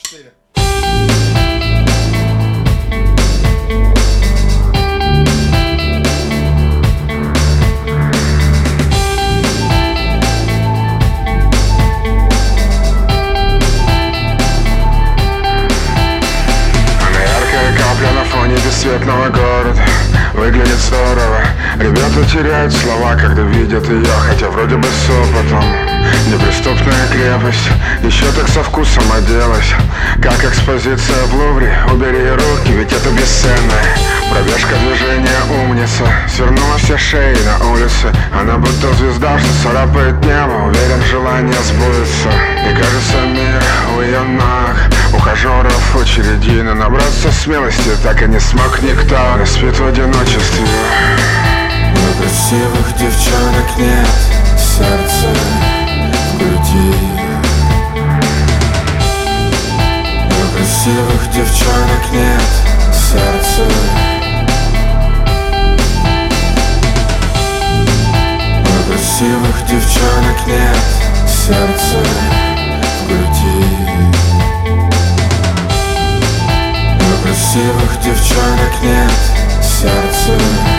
4. Бесцветного города выглядит здорово. Ребята теряют слова, когда видят ее, хотя вроде бы с опытом. Неприступная крепость еще так со вкусом оделась, как экспозиция в Лувре. Убери руки, ведь это бесценная пробежка, движения умница. Свернула все шеи на улице. Она будто звезда, что царапает небо. Уверен, желание сбудется. И кажется, мир у ее ног. Ухажеров очереди, но набраться смелости так и не смог никто. Не спит в одиночестве. Но красивых девчонок нет в сердце, в груди. Но красивых девчонок нет в сердце. Но красивых девчонок нет в сердце, в груди. Красивых девчонок нет в сердце.